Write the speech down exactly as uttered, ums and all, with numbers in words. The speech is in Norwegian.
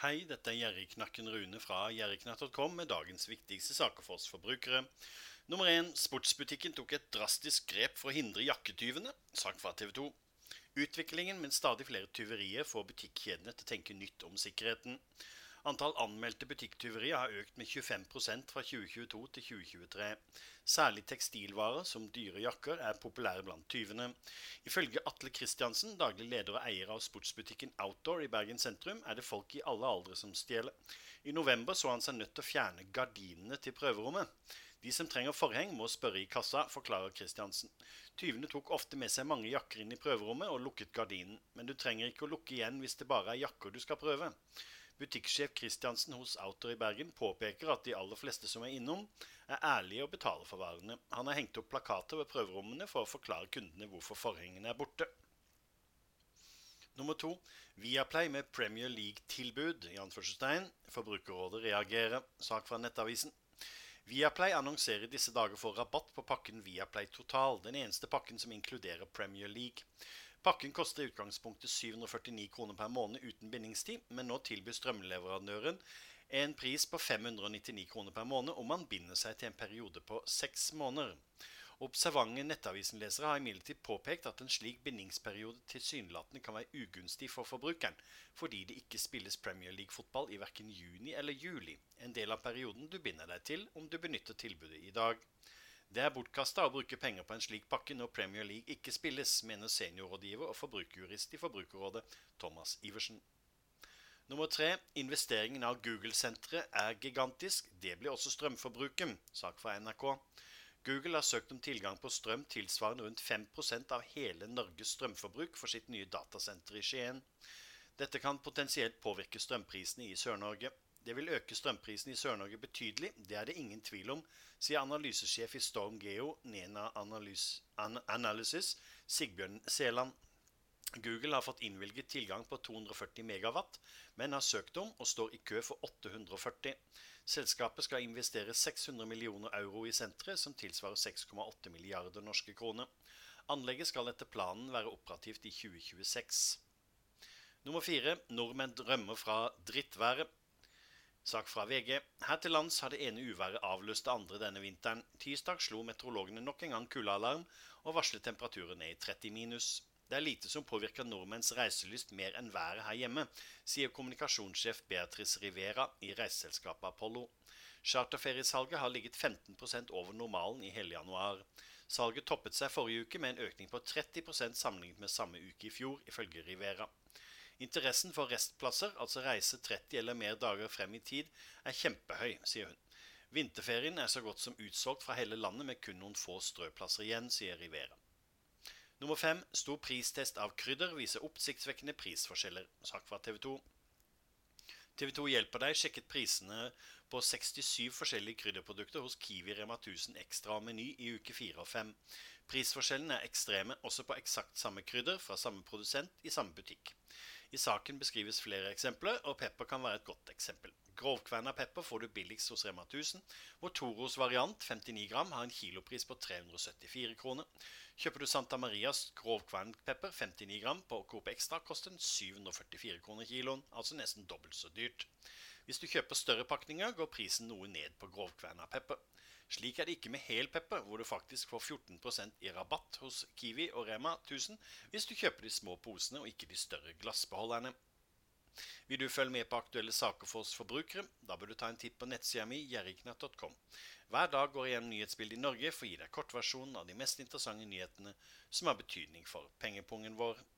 Hei, dette er Gjerrigknakken Rune fra gjerrigknatt punktum com med dagens viktigste saker for oss forbrukere. Nummer én. Sportsbutikken tok et drastisk grep for å hindre jakketyvene. Sak fra T V to. Utviklingen med stadig flere tyverier får butikkjedene til å tenke nytt om sikkerheten. Antall anmeldte butikktyverier har økt med tjuefem prosent fra tjue tjueto til tjue tjuetre. Særlig tekstilvarer som dyre jakker er populære blant tyvene. Ifølge Atle Kristiansen, daglig leder og eier av sportsbutikken Outdoor i Bergen sentrum, er det folk i alle aldre som stjeler. I november så han seg nødt til å fjerne gardinene til prøverommet. De som trenger forheng må spørre i kassa, forklarer Kristiansen. Tyvene tok ofte med seg mange jakker inn i prøverommet og lukket gardinen, men du trenger ikke å lukke igjen hvis det bare er jakker du skal prøve. Butikksjef Kristiansen hos Outdoor i Bergen påpeker at de aller fleste som er innom, er ærlige og betaler for varene. Han har hengt opp plakater ved prøverommene for å forklare kundene hvorfor forhengene er borte. Nummer to. Viaplay med Premier League-tilbud, i anførselstegn. Forbrukerrådet reagerer. Sak fra Nettavisen. Viaplay annonserer disse dager for rabatt på pakken Viaplay Total, den eneste pakken som inkluderer Premier League. Pakken koster i utgangspunktet syv hundre og førtini kroner per måned uten bindingstid, men nå tilbyr strømleverandøren en pris på fem hundre og nittini kroner per måned om man binder seg til en periode på seks måneder. Observante Nettavisen-lesere har imidlertid påpekt at en slik bindingsperiode tilsynelatende kan være ugunstig for forbrukeren, fordi det ikke spilles Premier League-fotball i hverken juni eller juli, en del av perioden du binder deg til om du benytter tilbudet i dag. Det er bortkastet å bruke penger på en slik pakke når Premier League ikke spilles, mener seniorrådgiver og forbrukerjurist i Forbrukerrådet Thomas Iversen. Nummer tre. Investeringen av Google-senteret er gigantisk, det blir også strømforbruket, sak fra N R K. Google har søkt om tilgang på strøm tilsvarende rundt fem prosent av hele Norges strømforbruk for sitt nye datasenter i Skien. Dette kan potensielt påvirke strømprisene i Sør-Norge. Det vil øke strømprisen i Sør-Norge betydelig, det er det ingen tvil om, sier analysesjef i Storm Geo, Nena Analysis, Sigbjørn Seland. Google har fått innvilget tilgang på to hundre og førti megawatt, men har søkt om og står i kø for åtte hundre og førti. Selskapet skal investere seks hundre millioner euro i senteret, som tilsvarer seks komma åtte milliarder norske kroner. Anlegget skal etter planen være operativt i tjue tjueseks. Nummer fire. Nordmenn rømmer fra drittværet. Sak fra V G. Her til lands har det ene uværet avløst det andre denne vinteren. Tirsdag slo meteorologene nok en gang kuldealarm og varslet temperaturen ned i tretti minus. Det er lite som påvirker nordmenns reiselyst mer enn været her hjemme, sier kommunikasjonssjef Beatrice Rivera i reiseselskapet Apollo. Charterferiesalget har ligget femten prosent over normalen i hele januar. Salget toppet seg forrige uke med en økning på tretti prosent sammenlignet med samme uke i fjor, ifølge Rivera. Interessen for restplasser, altså reise tretti eller mer dager frem i tid, er kjempehøy, sier hun. Vinterferien er så godt som utsolgt fra hele landet med kun noen få strøplasser igjen, sier Rivera. Nummer fem. Stor pristest av krydder viser oppsiktsvekkende prisforskjeller. Sak fra T V to. T V to hjelper deg sjekket prisene på sekstisju forskjellige krydderprodukter hos Kiwi Rema tusen Ekstra og Meny i uke fire og fem. Prisforskjellene er ekstreme også på eksakt samme krydder fra samme produsent i samme butikk. I saken beskrives flere eksempler, og pepper kan være et godt eksempel. Grovkverna pepper får du billigst hos Rema tusen, hvor Toros variant femtini gram har en kilopris på tre hundre og syttifire kroner. Kjøper du Santa Marias grovkvernet pepper femtini gram på Coop Extra, koster den syv hundre og førtifire kroner kiloen, altså nesten dobbelt så dyrt. Hvis du kjøper større pakninger, går prisen noe ned på grovkverna pepper. Slik er det ikke med hel pepper, hvor du faktisk får fjorten prosent i rabatt hos Kiwi og Rema tusen hvis du kjøper de små posene og ikke de større glassbeholderne. Vil du følge med på aktuelle saker for oss forbrukere? Da bør du ta en titt på nettsida mi gjerrigknatt punktum com. Hver dag går jeg gjennom nyhetsbildet i Norge for å gi deg kortversjonen av de mest interessante nyhetene som har betydning for pengepungen vår.